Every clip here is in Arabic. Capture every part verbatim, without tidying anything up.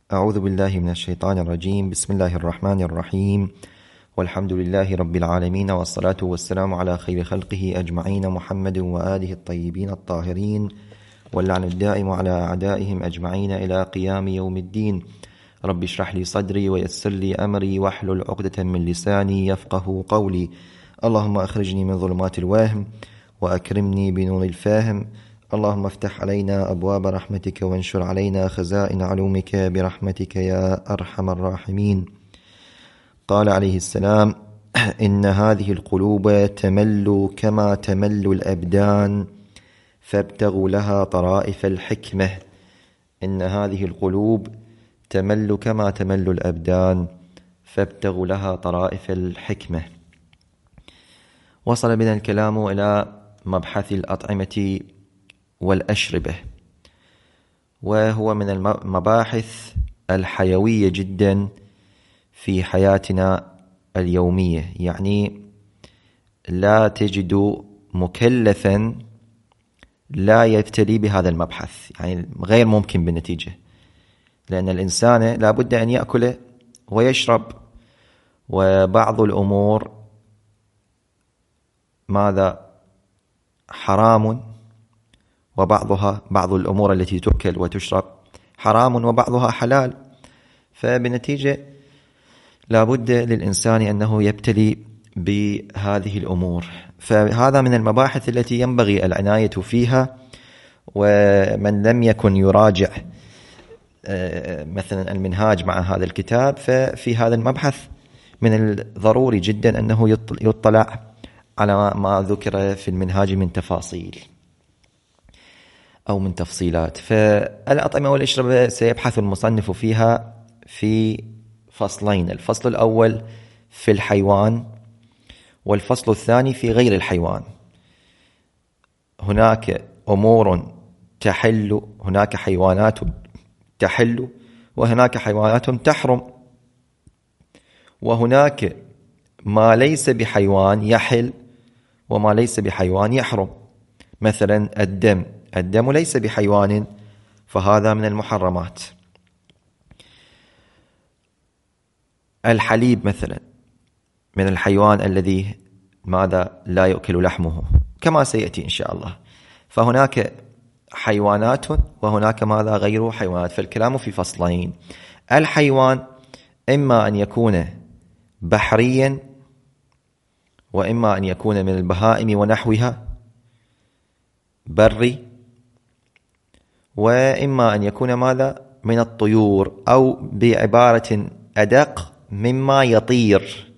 أعوذ بالله من الشيطان الرجيم. بسم الله الرحمن الرحيم، والحمد لله رب العالمين، والصلاة والسلام على خير خلقه أجمعين، محمد وآله الطيبين الطاهرين، واللعن الدائم على أعدائهم أجمعين إلى قيام يوم الدين. رب اشرح لي صدري ويسر لي أمري واحلل عقدة من لساني يفقه قولي. اللهم أخرجني من ظلمات الوهم وأكرمني بنور الفاهم. اللهم افتح علينا أبواب رحمتك وانشر علينا خزائن علومك برحمتك يا أرحم الراحمين. قال عليه السلام: إن هذه القلوب تمل كما تمل الأبدان فابتغوا لها طرائف الحكمة. إن هذه القلوب تمل كما تمل الأبدان فابتغوا لها طرائف الحكمة. وصل بنا الكلام إلى مبحث الأطعمة والأشربة، وهو من المباحث الحيوية جدا في حياتنا اليومية. يعني لا تجد مكلفا لا يبتلي بهذا المبحث، يعني غير ممكن بالنتيجة، لأن الإنسان لا بد أن يأكل ويشرب، وبعض الأمور ماذا حرام، وبعضها بعض الأمور التي تؤكل وتشرب حرام وبعضها حلال، فبالنتيجة لا بد للإنسان أنه يبتلي بهذه الأمور. فهذا من المباحث التي ينبغي العناية فيها، ومن لم يكن يراجع مثلا المنهاج مع هذا الكتاب ففي هذا المبحث من الضروري جدا أنه يطلع على ما ذكر في المنهاج من تفاصيل أو من تفصيلات. فالأطعمة والأشربة سيبحث المصنف فيها في فصلين: الفصل الأول في الحيوان، والفصل الثاني في غير الحيوان. هناك أمور تحل، هناك حيوانات تحل، وهناك حيوانات تحرم، وهناك ما ليس بحيوان يحل وما ليس بحيوان يحرم. مثلا الدم الدم ليس بحيوان فهذا من المحرمات. الحليب مثلا من الحيوان الذي ماذا لا يؤكل لحمه كما سيأتي إن شاء الله. فهناك حيوانات وهناك ماذا غير حيوانات، فالكلام في فصلين. الحيوان إما أن يكون بحريا، وإما أن يكون من البهائم ونحوها بري، وإما أن يكون ماذا من الطيور، أو بعبارة أدق مما يطير.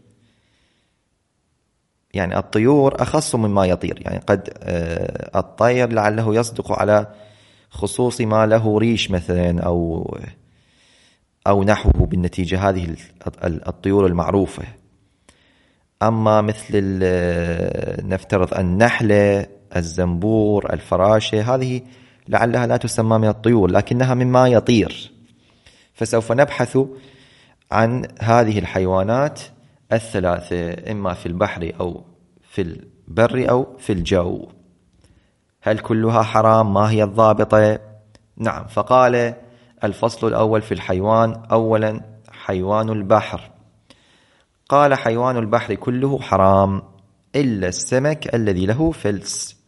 يعني الطيور أخص مما يطير، يعني قد الطير لعله يصدق على خصوص ما له ريش مثلا أو أو نحوه بالنتيجة، هذه الطيور المعروفة. أما مثل نفترض النحلة، الزنبور، الفراشة، هذه لعلها لا تسمى من الطيور لكنها مما يطير. فسوف نبحث عن هذه الحيوانات الثلاثة، إما في البحر أو في البر أو في الجو. هل كلها حرام؟ ما هي الضابطة؟ نعم. فقال الفصل الأول في الحيوان: أولا حيوان البحر. قال: حيوان البحر كله حرام إلا السمك الذي له فلس.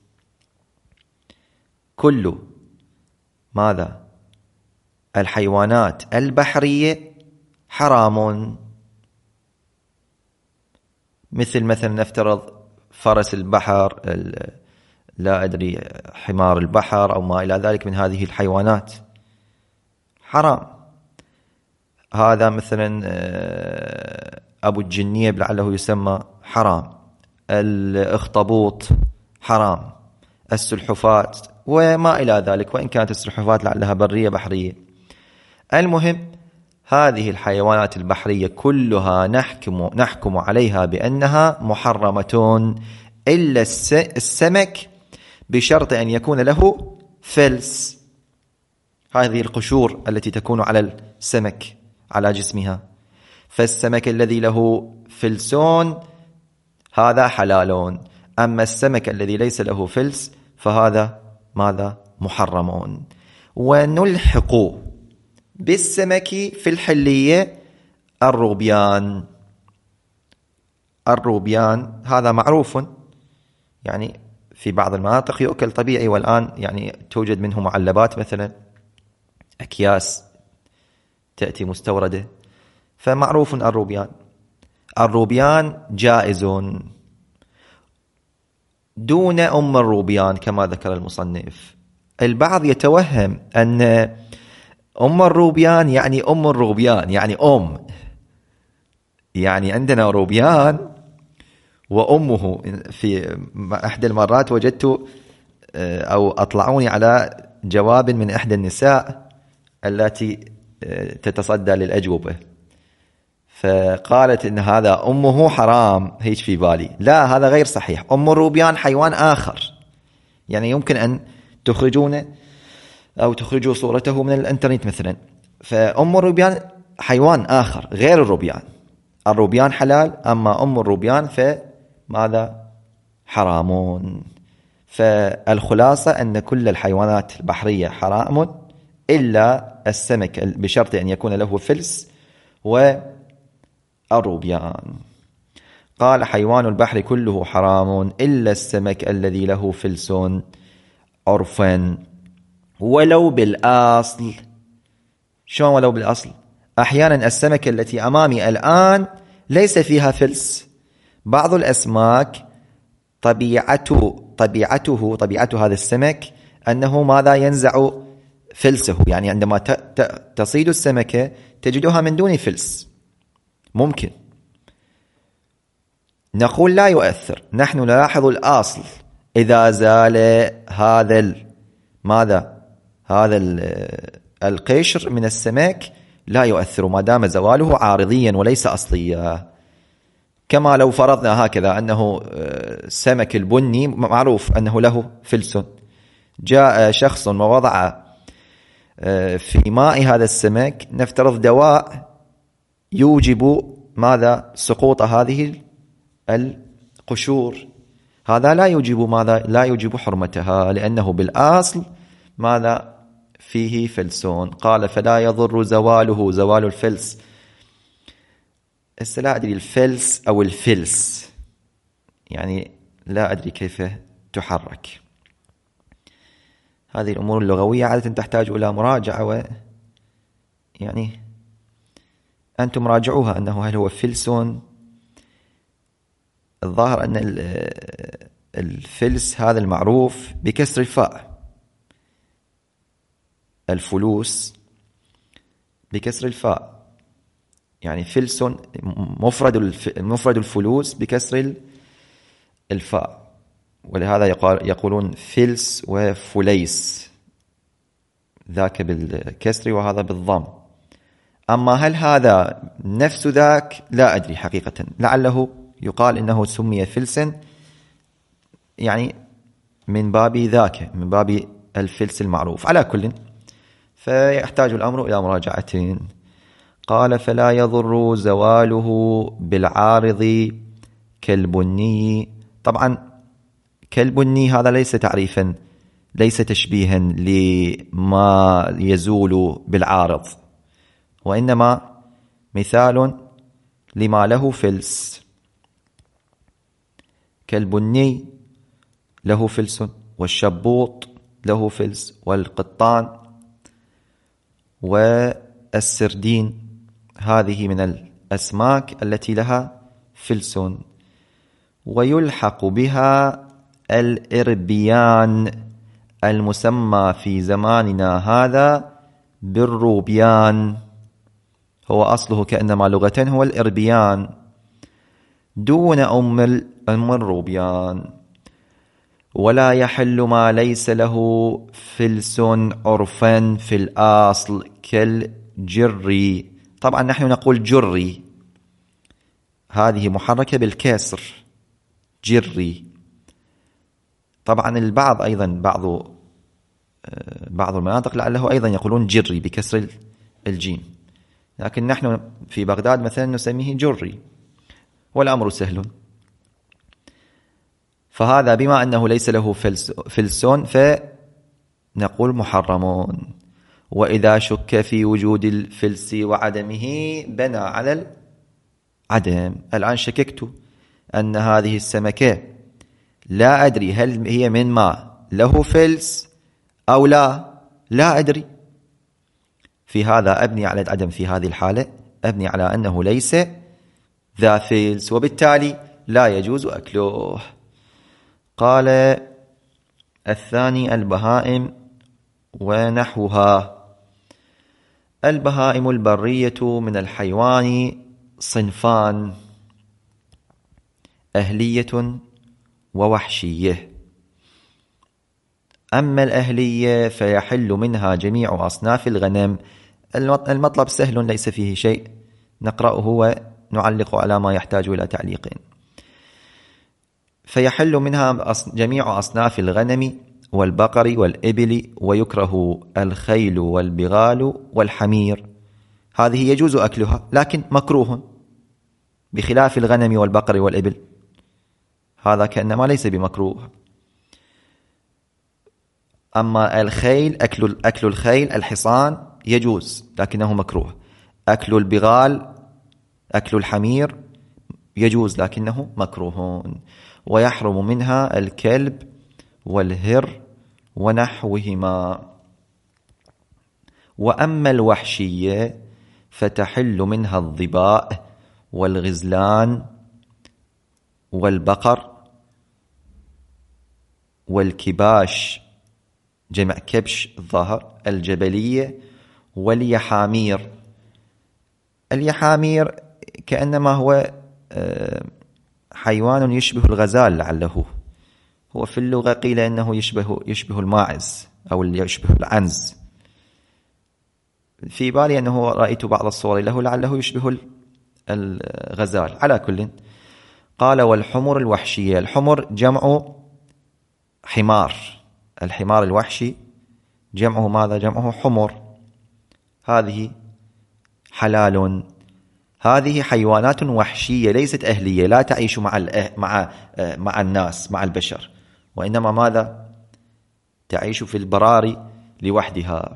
كل ماذا الحيوانات البحرية حرام. مثل مثلا نفترض فرس البحر، لا أدري حمار البحر أو ما إلى ذلك من هذه الحيوانات حرام. هذا مثلا أبو الجنيب لعله يسمى حرام. الأخطبوط حرام. السلحفاة وما إلى ذلك، وإن كانت السلحفاة لعلها برية بحرية. المهم هذه الحيوانات البحرية كلها نحكم, نحكم عليها بأنها محرمة إلا السمك، بشرط أن يكون له فلس. هذه القشور التي تكون على السمك على جسمها، فالسمك الذي له فلسون هذا حلال، أما السمك الذي ليس له فلس فهذا ماذا محرمون. ونلحق بالسمك في الحلية الروبيان. الروبيان هذا معروف، يعني في بعض المناطق يؤكل طبيعي، والآن يعني توجد منه معلبات مثلا، أكياس تأتي مستوردة، فمعروف الروبيان. الروبيان جائز دون أم الروبيان كما ذكر المصنف. البعض يتوهم أن أم الروبيان يعني أم الروبيان يعني أم، يعني عندنا روبيان وأمه. في أحد المرات وجدت أو أطلعوني على جواب من إحدى النساء التي تتصدى للأجوبة، فقالت إن هذا أمه حرام. هيك في بالي، لا، هذا غير صحيح. أم الروبيان حيوان آخر، يعني يمكن أن تخرجون أو تخرجوا صورته من الإنترنت مثلا. فأم الروبيان حيوان آخر غير الروبيان. الروبيان حلال، أما أم الروبيان فماذا؟ حرامون. فالخلاصة أن كل الحيوانات البحرية حرام إلا السمك، بشرط أن يكون له فلس والروبيان. قال: حيوان البحر كله حرام إلا السمك الذي له فلس عرفا ولو بالأصل. شلون ولو بالأصل؟ أحيانا السمكة التي أمامي الآن ليس فيها فلس. بعض الأسماك طبيعته طبيعته طبيعة هذا السمك أنه ماذا؟ ينزع فلسه، يعني عندما تصيد السمكة تجدها من دون فلس. ممكن نقول لا يؤثر، نحن نلاحظ الأصل. إذا زال هذا ال... ماذا؟ هذا القشر من السمك لا يؤثر ما دام زواله عارضيا وليس أصليا. كما لو فرضنا هكذا أنه السمك البني معروف أنه له فلس، جاء شخص ووضع في ماء هذا السمك نفترض دواء يوجب ماذا؟ سقوط هذه القشور، هذا لا يوجب ماذا؟ لا يوجب حرمتها، لأنه بالأصل ماذا؟ فيه فلسون. قال: فلا يضر زواله، زوال الفلس. لا أدري الفلس أو الفلس، يعني لا أدري كيف تحرك. هذه الأمور اللغوية عادة تحتاج إلى مراجعة، و يعني أنتم راجعوها أنه هل هو فلس. الظاهر أن الفلس هذا المعروف بكسر الفاء، الفلوس بكسر الفاء، يعني فلس مفرد مفرد الفلوس بكسر الفاء، ولهذا يقولون فلس وفليس، ذاك بالكسر وهذا بالضم. أما هل هذا نفس ذاك؟ لا أدري حقيقة، لعله يقال إنه سمي فلسا يعني من باب ذاك، من باب الفلس المعروف. على كل، فيحتاج الأمر إلى مراجعة. قال: فلا يضر زواله بالعارض كالبني. طبعا كالبني هذا ليس تعريفا، ليس تشبيها لما يزول بالعارض، وإنما مثال لما له فلس. كالبني له فلس، والشبوط له فلس، والقطان والسردين، هذه من الأسماك التي لها فلس. ويلحق بها الإربيان المسمى في زماننا هذا بالروبيان، هو أصله كأنما لغة هو الإربيان دون أم أم الروبيان. ولا يحل ما ليس له فلس عرفا في الأصل كالجري. طبعا نحن نقول جري، هذه محركة بالكسر، جري. طبعا البعض أيضا بعض بعض المناطق لعله أيضا يقولون جري بكسر الجيم، لكن نحن في بغداد مثلا نسميه جري، والأمر سهل. فهذا بما أنه ليس له فلسون فنقول محرمون. وإذا شك في وجود الفلس وعدمه بنى على العدم. الآن شككت أن هذه السمكة لا أدري هل هي من ماء له فلس أو لا، لا أدري. في هذا أبني على العدم، في هذه الحالة أبني على أنه ليس ذا فلس، وبالتالي لا يجوز أكله. قال الثاني البهائم ونحوها. البهائم البرية من الحيوان صنفان: أهلية ووحشية. أما الأهلية فيحل منها جميع أصناف الغنم. المطلب سهل ليس فيه شيء، نقرأه ونعلق على ما يحتاج إلى تعليق. فيحل منها جميع أصناف الغنم والبقر والإبل، ويكره الخيل والبغال والحمير. هذه يجوز أكلها لكن مكروه، بخلاف الغنم والبقر والإبل، هذا كأنما ليس بمكروه. أما الخيل، أكل أكل الخيل الحصان يجوز لكنه مكروه. أكل البغال، أكل الحمير يجوز لكنه مكروه. ويحرم منها الكلب والهر ونحوهما. وأما الوحشية فتحل منها الظباء والغزلان والبقر والكباش، جمع كبش الظاهر، الجبلية واليحامير. اليحامير كأنما هو حيوان يشبه الغزال، لعله هو في اللغة قيل أنه يشبه يشبه الماعز أو يشبه العنز. في بالي أنه رأيت بعض الصور له لعله يشبه الغزال. على كل، قال والحمر الوحشية. الحمر جمع حمار، الحمار الوحشي جمعه ماذا؟ جمعه حمر. هذه حلال. هذه حيوانات وحشية ليست أهلية، لا تعيش مع مع مع الناس، مع البشر، وإنما ماذا؟ تعيش في البراري لوحدها،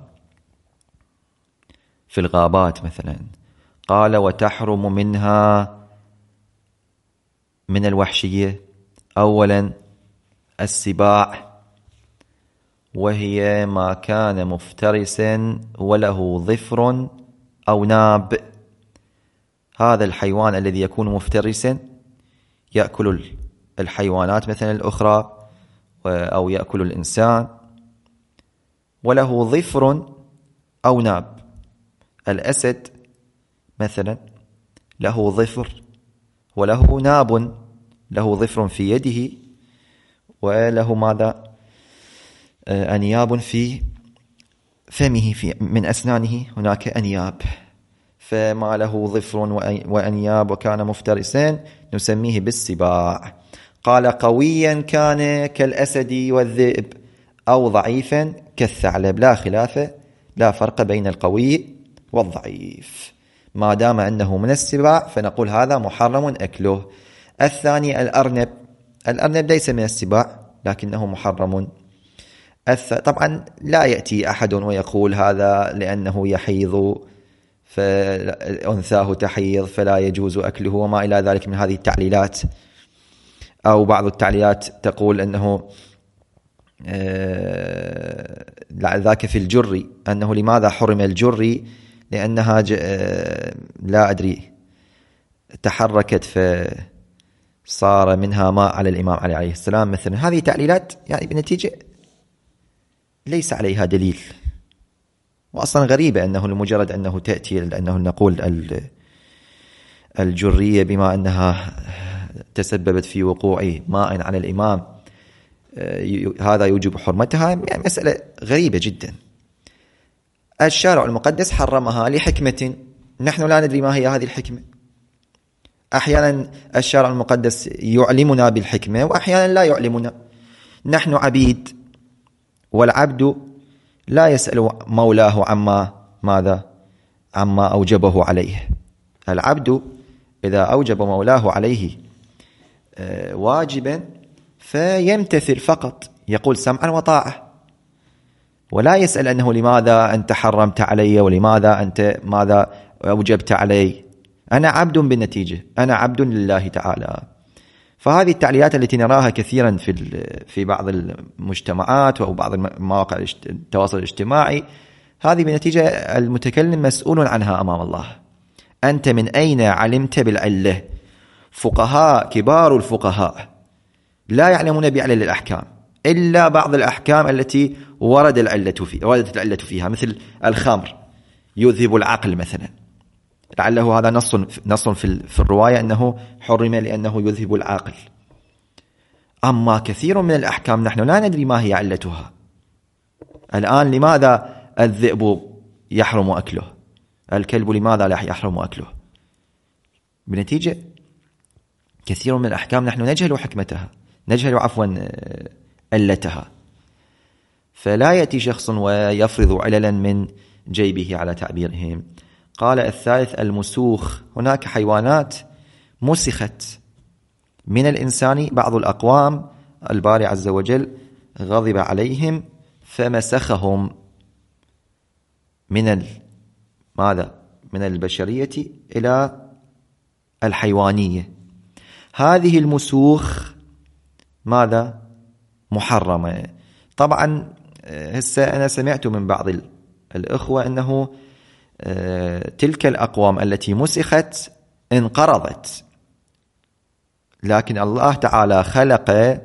في الغابات مثلا. قال وتحرم منها من الوحشية أولا السباع، وهي ما كان مفترسا وله ظفر أو ناب. هذا الحيوان الذي يكون مفترسا يأكل الحيوانات مثلا الأخرى أو يأكل الإنسان، وله ظفر أو ناب. الأسد مثلا له ظفر وله ناب، له ظفر في يده وله ماذا؟ أنياب في فمه، في من أسنانه هناك أنياب. فما له ظفر وأنياب وكان مفترسا نسميه بالسباع. قال قويا كان كالأسد والذئب أو ضعيفا كالثعلب. لا خلاف، لا فرق بين القوي والضعيف، ما دام أنه من السباع فنقول هذا محرم أكله. الثاني الأرنب. الأرنب ليس من السباع لكنه محرم. طبعا لا يأتي أحد ويقول هذا لأنه يحيض فأنثاه تحيض فلا يجوز أكله وما إلى ذلك من هذه التعليلات. أو بعض التعليلات تقول أنه ذاك في الجري، أنه لماذا حرم الجري؟ لأنها لا أدري تحركت فصار منها ماء على الإمام علي عليه السلام مثلا. هذه تعليلات يعني بنتيجة ليس عليها دليل، وأصلا غريبة أنه لمجرد أنه تأتي أنه نقول الجرية بما أنها تسببت في وقوع ماء على الإمام هذا يوجب حرمتها. يعني مسألة غريبة جدا. الشارع المقدس حرمها لحكمة نحن لا ندري ما هي هذه الحكمة. أحيانا الشارع المقدس يعلمنا بالحكمة وأحيانا لا يعلمنا. نحن عبيد، والعبد لا يسأل مولاه عما ماذا عما أوجبه عليه. العبد إذا أوجب مولاه عليه واجبا فيمتثل فقط، يقول سمعا وطاعة. ولا يسأل أنه لماذا أنت حرمت علي، ولماذا أنت ماذا أوجبت علي. أنا عبد بالنتيجة، أنا عبد لله تعالى. فهذه التعليلات التي نراها كثيرا في في بعض المجتمعات أو بعض مواقع التواصل الاجتماعي، هذه بنتيجة المتكلم مسؤول عنها أمام الله. أنت من أين علمت بالعلة؟ فقهاء كبار الفقهاء لا يعلمون بعلل الأحكام إلا بعض الأحكام التي ورد العلة في وردت العلة فيها، مثل الخمر يذهب العقل مثلا، لعله هذا نص نص في في الرواية أنه حرم لأنه يذهب العقل. أما كثير من الأحكام نحن لا ندري ما هي علتها. الآن لماذا الذئب يحرم أكله؟ الكلب لماذا لا يحرم أكله؟ بنتيجة كثير من الأحكام نحن نجهل حكمتها، نجهل عفوا علتها. فلا يأتي شخص ويفرض عللا من جيبه على تعبيرهم. قال الثالث المسوخ. هناك حيوانات مسخت من الإنسان، بعض الأقوام الباري عز وجل غضب عليهم فمسخهم من ال... ماذا؟ من البشرية إلى الحيوانية. هذه المسوخ ماذا؟ محرمة. طبعا هسه أنا سمعت من بعض الأخوة أنه تلك الأقوام التي مسخت انقرضت، لكن الله تعالى خلق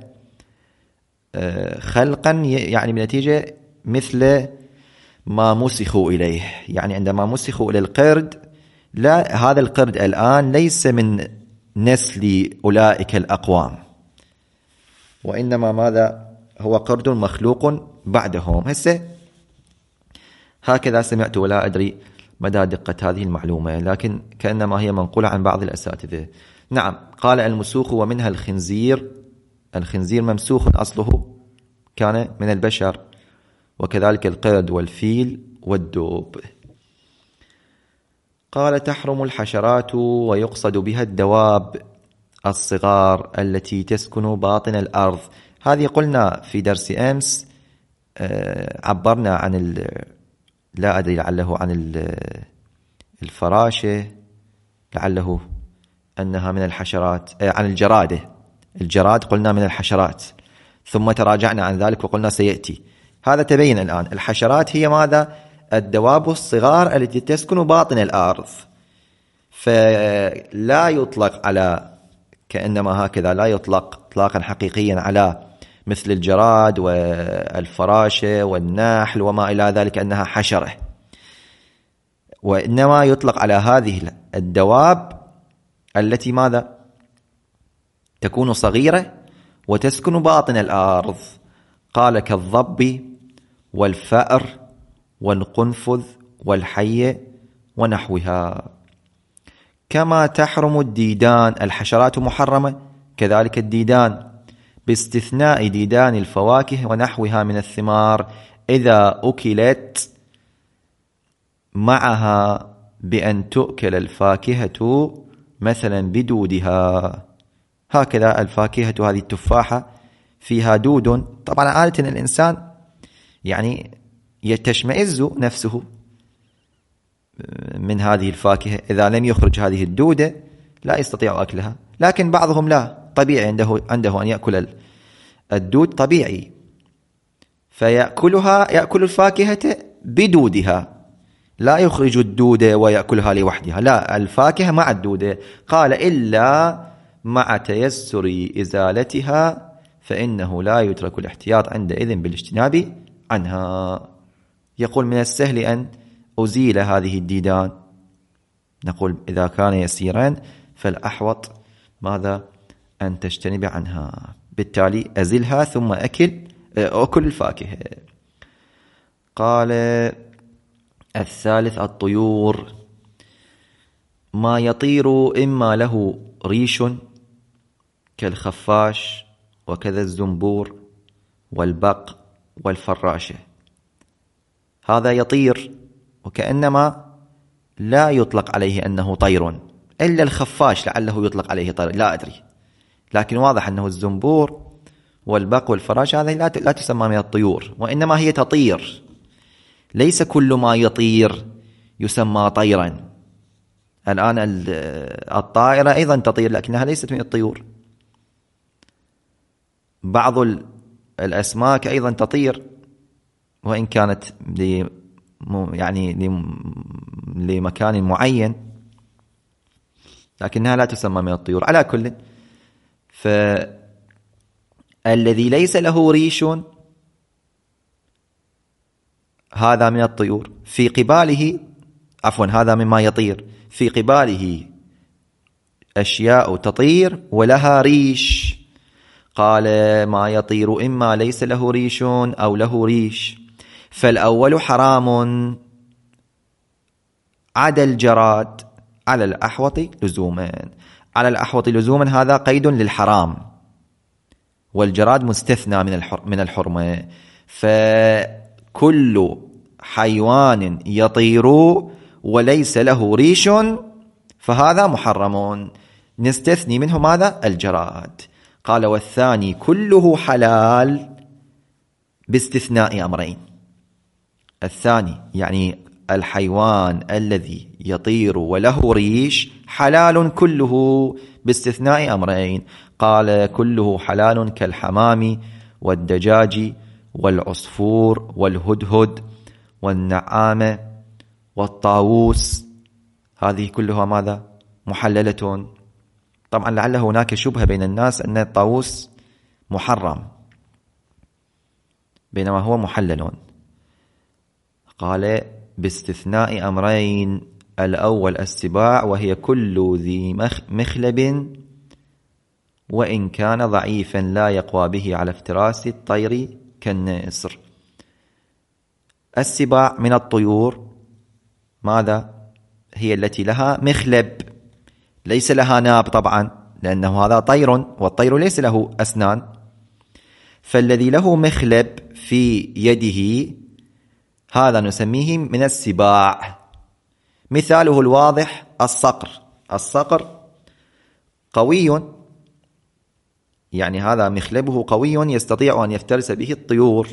خلقا يعني بنتيجة مثل ما مسخوا إليه. يعني عندما مسخوا إلى القرد، لا، هذا القرد الآن ليس من نسل أولئك الأقوام، وإنما ماذا؟ هو قرد مخلوق بعدهم. هسه هكذا سمعت، ولا أدري مدى دقة هذه المعلومة، لكن كأنما هي منقولة عن بعض الأساتذة. نعم. قال المسوخ ومنها الخنزير. الخنزير ممسوخ أصله، كان من البشر، وكذلك القرد والفيل والدوب. قال تحرم الحشرات ويقصد بها الدواب الصغار التي تسكن باطن الأرض. هذه قلنا في درس أمس، عبرنا عن لا أدري لعله عن الفراشة، لعله أنها من الحشرات، عن الجرادة. الجراد قلنا من الحشرات، ثم تراجعنا عن ذلك وقلنا سيأتي. هذا تبين الآن. الحشرات هي ماذا؟ الدواب الصغار التي تسكن باطن الأرض. فلا يطلق على، كأنما هكذا لا يطلق اطلاقا حقيقيا على مثل الجراد والفراشة والنحل وما إلى ذلك أنها حشرة، وإنما يطلق على هذه الدواب التي ماذا؟ تكون صغيرة وتسكن باطن الأرض. قال كالضب والفأر والقنفذ والحية ونحوها. كما تحرم الديدان. الحشرات محرمة، كذلك الديدان، باستثناء ديدان الفواكه ونحوها من الثمار إذا أكلت معها بأن تؤكل الفاكهة مثلا بدودها. هكذا الفاكهة هذه التفاحة فيها دود، طبعا عادة الإنسان يعني يتشمئز نفسه من هذه الفاكهة، إذا لم يخرج هذه الدودة لا يستطيع أكلها. لكن بعضهم لا، طبيعي عنده عنده أن يأكل الدود طبيعي، فيأكلها، يأكل الفاكهة بدودها، لا يخرج الدودة ويأكلها لوحدها، لا، الفاكهة مع الدودة. قال إلا مع تيسر إزالتها فإنه لا يترك الاحتياط عندئذ بالاجتناب عنها. يقول من السهل أن أزيل هذه الديدان، نقول إذا كان يسيرا فالأحوط ماذا؟ أن تجتنب عنها. بالتالي أزلها ثم أكل أكل الفاكهة. قال الثالث الطيور. ما يطير إما له ريش كالخفاش وكذا الزنبور والبق والفراشة. هذا يطير وكأنما لا يطلق عليه أنه طير، إلا الخفاش لعله يطلق عليه طير، لا أدري، لكن واضح أنه الزنبور والبق والفراشة هذه لا تسمى من الطيور، وإنما هي تطير ليس كل ما يطير يسمى طيرا. الآن الطائرة أيضا تطير لكنها ليست من الطيور. بعض الأسماك أيضا تطير وإن كانت يعني لمكان معين، لكنها لا تسمى من الطيور. على كل، فالذي ليس له ريش هذا من الطيور. في قباله، عفوا هذا مما يطير، في قباله أشياء تطير ولها ريش. قال ما يطير إما ليس له ريش أو له ريش. فالأول حرام عدا الجراد على الأحوط لزوما. على الأحوط لزوما هذا قيد للحرام، والجراد مستثنى من من الحرمة. فكل حيوان يطير وليس له ريش فهذا محرم، نستثني منه ماذا؟ الجراد. قال والثاني كله حلال باستثناء أمرين. الثاني يعني الحيوان الذي يطير وله ريش حلال كله باستثناء أمرين. قال كله حلال كالحمام والدجاج والعصفور والهدهد والنعامة والطاووس، هذه كلها ماذا؟ محللة. طبعا لعل هناك شبهة بين الناس أن الطاووس محرم بينما هو محلل. قال باستثناء أمرين: الأول السباع وهي كل ذي مخلب وإن كان ضعيفا لا يقوى به على افتراس الطير كالنسر. السباع من الطيور ماذا؟ هي التي لها مخلب، ليس لها ناب طبعا لأنه هذا طير والطير ليس له أسنان. فالذي له مخلب في يده هذا نسميه من السباع. مثاله الواضح الصقر. الصقر قوي، يعني هذا مخلبه قوي يستطيع أن يفترس به الطيور،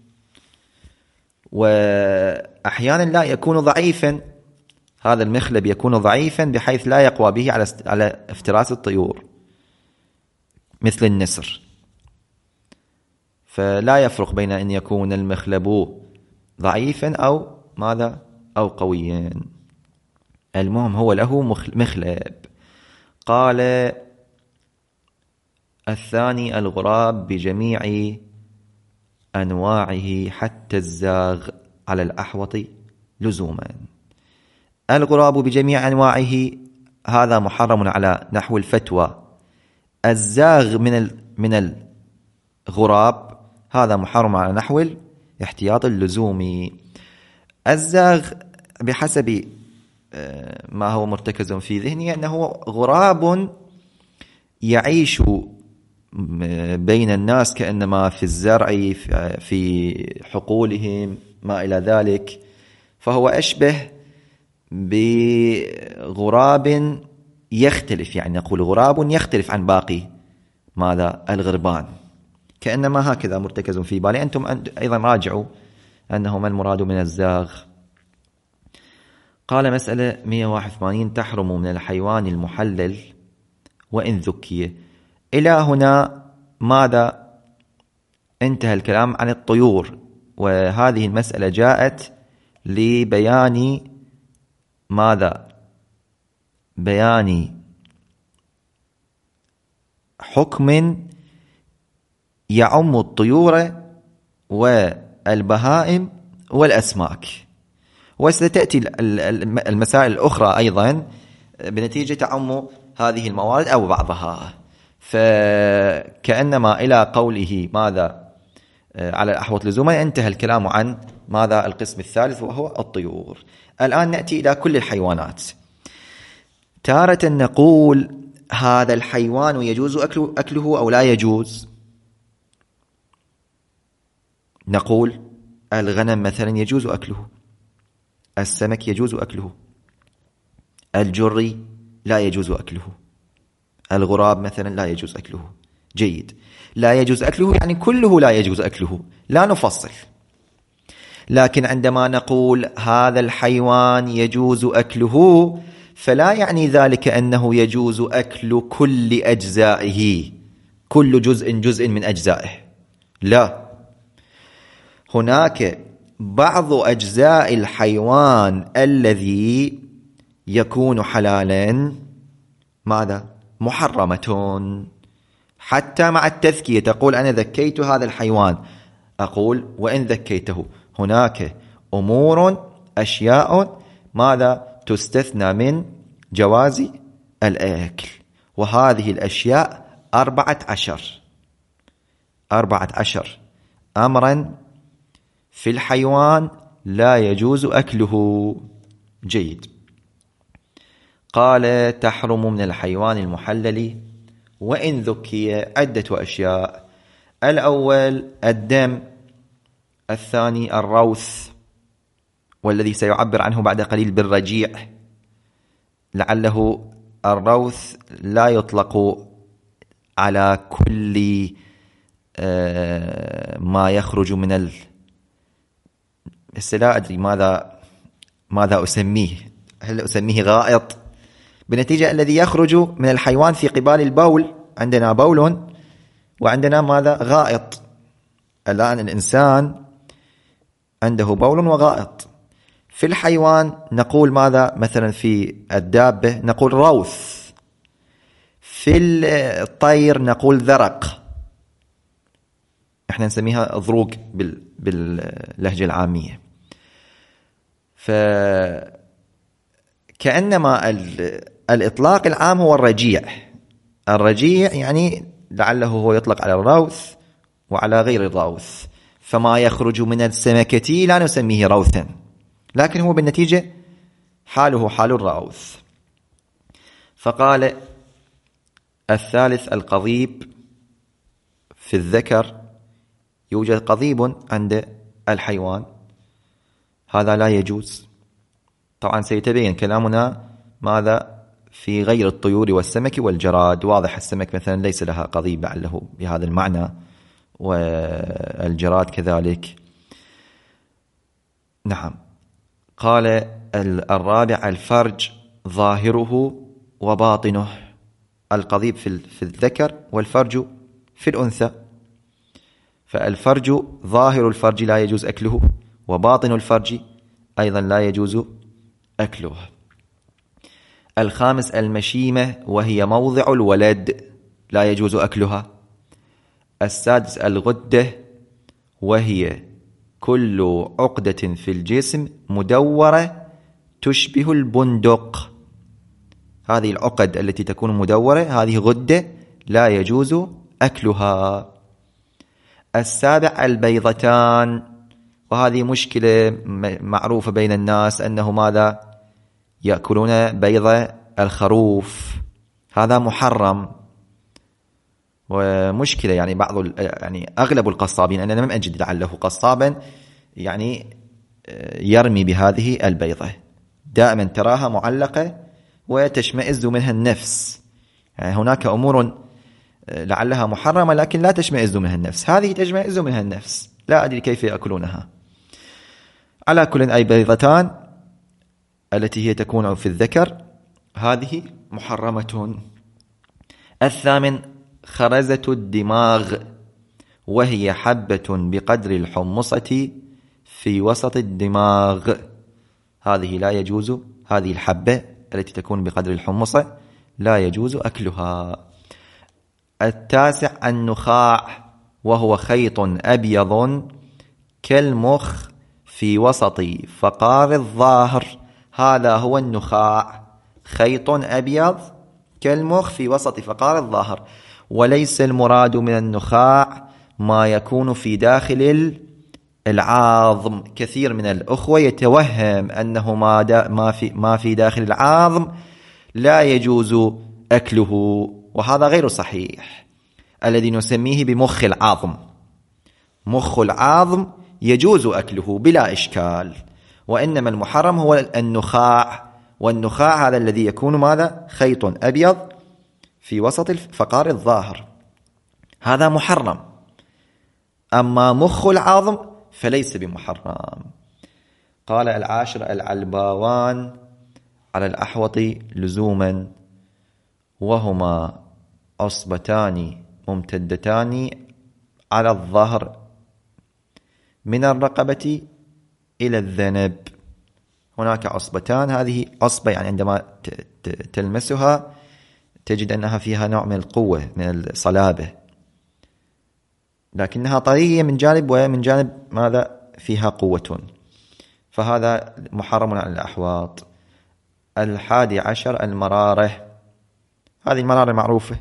وأحيانا لا يكون ضعيفا، هذا المخلب يكون ضعيفا بحيث لا يقوى به على على افتراس الطيور مثل النسر. فلا يفرق بين أن يكون المخلب ضعيفا أو ماذا أو قويا، المهم هو له مخلب. قال الثاني الغراب بجميع أنواعه حتى الزاغ على الأحوط لزوما. الغراب بجميع أنواعه هذا محرم على نحو الفتوى. الزاغ من من الغراب هذا محرم على نحو الاحتياط اللزومي. الزاغ بحسب ما هو مرتكز في ذهني أنه غراب يعيش بين الناس كأنما في الزرع في حقولهم ما إلى ذلك، فهو أشبه بغراب يختلف، يعني نقول غراب يختلف عن باقي ماذا الغربان، كأنما هكذا مرتكز في بالي. أنتم أيضا راجعوا أنه ما المراد من الزاغ. قال مسألة مئة وواحد وثمانين: تحرم من الحيوان المحلل وإن ذكي. إلى هنا ماذا انتهى الكلام عن الطيور، وهذه المسألة جاءت لبيان ماذا؟ بيان حكم يعم الطيور والبهائم والأسماك، وستأتي المسائل الأخرى أيضا بنتيجة تعم هذه الموارد أو بعضها. فكأنما إلى قوله ماذا على الأحوط لزوما انتهى الكلام عن ماذا القسم الثالث وهو الطيور. الآن نأتي إلى كل الحيوانات. تارة نقول هذا الحيوان يجوز أكله, أكله أو لا يجوز. نقول الغنم مثلا يجوز أكله، السمك يجوز أكله، الجري لا يجوز أكله، الغراب مثلا لا يجوز أكله. جيد، لا يجوز أكله يعني كله لا يجوز أكله، لا نفصل. لكن عندما نقول هذا الحيوان يجوز أكله فلا يعني ذلك أنه يجوز أكل كل أجزائه، كل جزء جزء من أجزائه، لا، هناك بعض أجزاء الحيوان الذي يكون حلالا ماذا؟ محرمة، حتى مع التذكية تقول أنا ذكيت هذا الحيوان، أقول وإن ذكيته هناك أمور أشياء ماذا تستثنى من جواز الأكل، وهذه الأشياء أربعة عشر أربعة عشر أمرا في الحيوان لا يجوز أكله. جيد. قال تحرم من الحيوان المحلل وإن ذكي عدة أشياء. الأول الدم، الثاني الروث والذي سيعبر عنه بعد قليل بالرجيع، لعله الروث لا يطلق على كل ما يخرج من ال لا أدري ماذا ماذا أسميه، هل أسميه غائط؟ بنتيجة الذي يخرج من الحيوان في قبال البول، عندنا بول وعندنا ماذا؟ غائط. الآن الإنسان عنده بول وغائط، في الحيوان نقول ماذا؟ مثلا في الدابة نقول روث، في الطير نقول ذرق، احنا نسميها ضروق باللهجة العامية. فكأنما الإطلاق العام هو الرجيع، الرجيع يعني لعله هو يطلق على الروث وعلى غير الروث، فما يخرج من السمكة لا نسميه روثا، لكن هو بالنتيجة حاله حال الروث. فقال الثالث القضيب، في الذكر يوجد قضيب عند الحيوان، هذا لا يجوز. طبعا سيتبين كلامنا ماذا في غير الطيور والسمك والجراد، واضح السمك مثلا ليس لها قضيب لعله بهذا المعنى، والجراد كذلك. نعم. قال الرابع الفرج، ظاهره وباطنه، القضيب في الذكر والفرج في الأنثى، فالفرج ظاهر الفرج لا يجوز أكله، وباطن الفرج أيضا لا يجوز أكله. الخامس المشيمة، وهي موضع الولد، لا يجوز أكلها. السادس الغدة، وهي كل عقدة في الجسم مدورة تشبه البندق، هذه العقد التي تكون مدورة هذه غدة لا يجوز أكلها. السابع البيضتان، وهذه مشكلة معروفة بين الناس أنه ماذا؟ يأكلون بيض الخروف، هذا محرم ومشكلة. يعني بعض يعني أغلب القصابين، أنا لم أجد لعله قصابا يعني يرمي بهذه البيضة، دائما تراها معلقة وتشمئز منها النفس. يعني هناك أمور لعلها محرمة لكن لا تشمئز منها النفس، هذه تشمئز منها النفس، لا أدري كيف يأكلونها. على كل أي بيضتان التي هي تكون في الذكر هذه محرمة. الثامن خرزة الدماغ، وهي حبة بقدر الحمصة في وسط الدماغ، هذه لا يجوز، هذه الحبة التي تكون بقدر الحمصة لا يجوز أكلها. التاسع النخاع، وهو خيط أبيض كالمخ في وسط فقار الظهر، هذا هو النخاع، خيط أبيض كالمخ في وسط فقار الظهر، وليس المراد من النخاع ما يكون في داخل العظم. كثير من الأخوة يتوهم أنه ما في ما في داخل العظم لا يجوز أكله، وهذا غير صحيح. الذي نسميه بمخ العظم، مخ العظم يجوز أكله بلا إشكال، وإنما المحرم هو النخاع، والنخاع هذا الذي يكون ماذا؟ خيط أبيض في وسط فقار الظاهر، هذا محرم. أما مخ العظم فليس بمحرم. قال العاشر العلباوان على الأحوط لزوما، وهما عصبتان ممتدتان على الظهر من الرقبة إلى الذنب. هناك عصبتان، هذه عصبة يعني عندما تلمسها تجد أنها فيها نوع من القوة، من الصلابة، لكنها طرية من جانب، ومن جانب ماذا فيها قوة، فهذا محرم على الأحواط. الحادي عشر المرارة، هذه المرارة معروفة.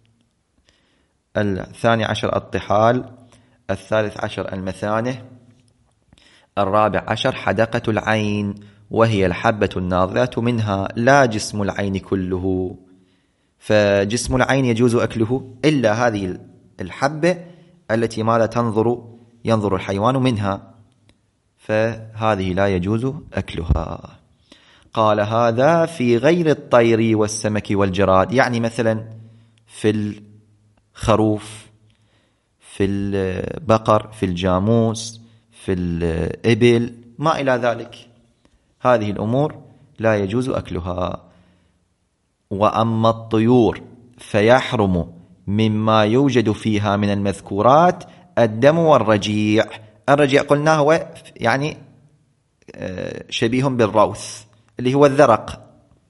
الثاني عشر الطحال. الثالث عشر المثانة. الرابع عشر حدقة العين، وهي الحبة الناضرة منها لا جسم العين كله، فجسم العين يجوز أكله إلا هذه الحبة التي ماذا تنظر ينظر الحيوان منها، فهذه لا يجوز أكلها. قال هذا في غير الطير والسمك والجراد، يعني مثلا في الخروف، في البقر، في الجاموس، في الإبل، ما إلى ذلك، هذه الأمور لا يجوز أكلها. وأما الطيور فيحرم مما يوجد فيها من المذكورات الدم والرجيع. الرجيع قلنا هو يعني شبيه بالروث اللي هو الذرق.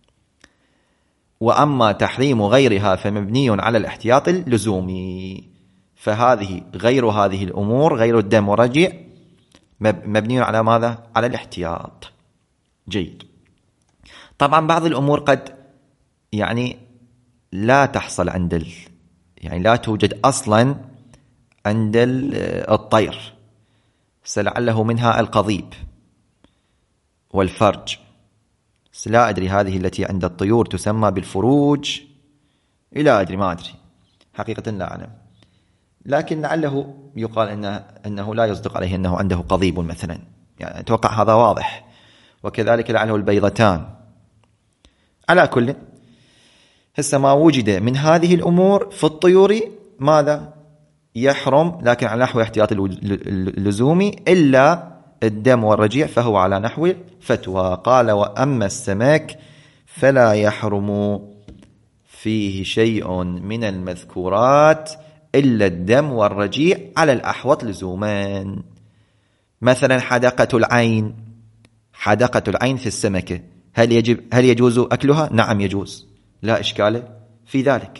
وأما تحريم غيرها فمبني على الاحتياط اللزومي، فهذه غير هذه الأمور، غير الدم والرجيع، مبني على ماذا؟ على الاحتياط. جيد. طبعا بعض الأمور قد يعني لا تحصل عند ال... يعني لا توجد أصلا عند الطير، سلعله منها القضيب والفرج، لا أدري هذه التي عند الطيور تسمى بالفروج، لا أدري، ما أدري حقيقة، لا أعلم، لكن لعله يقال إنه, إنه لا يصدق عليه أنه عنده قضيب مثلا، يعني أتوقع هذا واضح. وكذلك لعله البيضتان. على كل، هسه ما وجد من هذه الأمور في الطيور ماذا يحرم، لكن على نحو احتياط اللزومي، إلا الدم والرجيع فهو على نحو فتوى. قال وأما السمك فلا يحرم فيه شيء من المذكورات إلا الدم والرجيع على الأحوط لزومان. مثلا حدقة العين، حدقة العين في السمكة، هل يجب هل يجوز أكلها؟ نعم يجوز، لا إشكال في ذلك.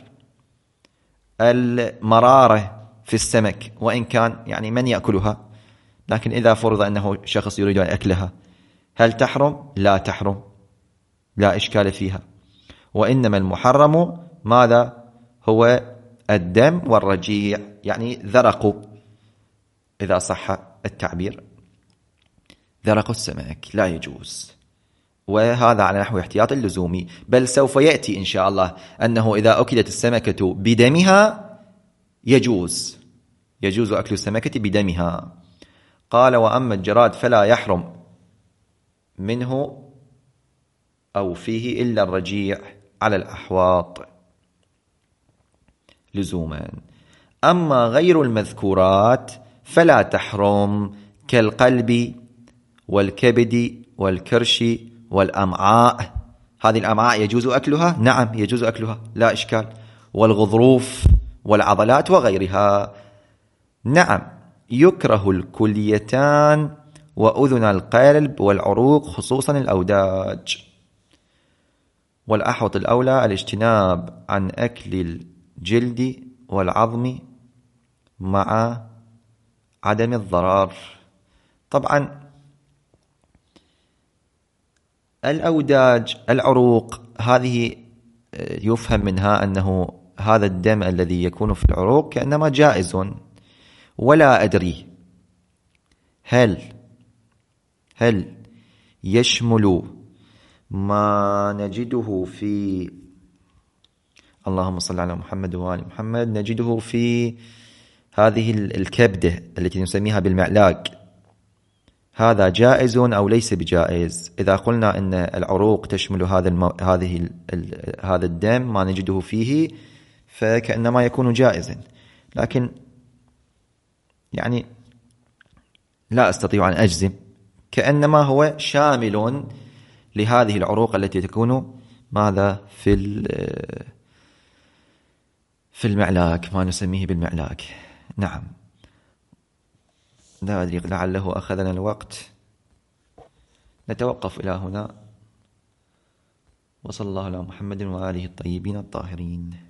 المرارة في السمك، وإن كان يعني من يأكلها، لكن إذا فرض أنه شخص يريد أن أكلها، هل تحرم؟ لا تحرم، لا إشكال فيها. وإنما المحرم ماذا؟ هو الدم والرجيع، يعني ذرق، إذا صح التعبير، ذرق السمك لا يجوز، وهذا على نحو احتياط اللزومي. بل سوف يأتي إن شاء الله أنه إذا أكلت السمكة بدمها يجوز يجوز أكل السمكة بدمها. قال وأما الجراد فلا يحرم منه أو فيه إلا الرجيع على الأحواط لزوما. أما غير المذكورات فلا تحرم، كالقلب والكبد والكرش والأمعاء. هذه الأمعاء يجوز أكلها؟ نعم يجوز أكلها، لا إشكال. والغضروف والعضلات وغيرها. نعم يكره الكليتان وأذن القلب والعروق، خصوصا الأوداج. والأحوط الأولى الاجتناب عن أكل الجلد والعظم مع عدم الضرر. طبعا الأوداج، العروق، هذه يفهم منها أنه هذا الدم الذي يكون في العروق كأنما جائز، ولا أدري هل هل يشمل ما نجده في، اللهم صل على محمد وآل محمد، نجده في هذه الكبدة التي نسميها بالمعلاق، هذا جائز أو ليس بجائز؟ إذا قلنا أن العروق تشمل هذا المو... هذه ال... هذا الدم ما نجده فيه، فكأنما يكون جائزا، لكن يعني لا أستطيع أن أجزم كأنما هو شامل لهذه العروق التي تكون ماذا في في المعلاك، ما نسميه بالمعلاك. نعم، لا أدري لعله أخذنا الوقت، نتوقف إلى هنا، وصلى الله على محمد وآله الطيبين الطاهرين.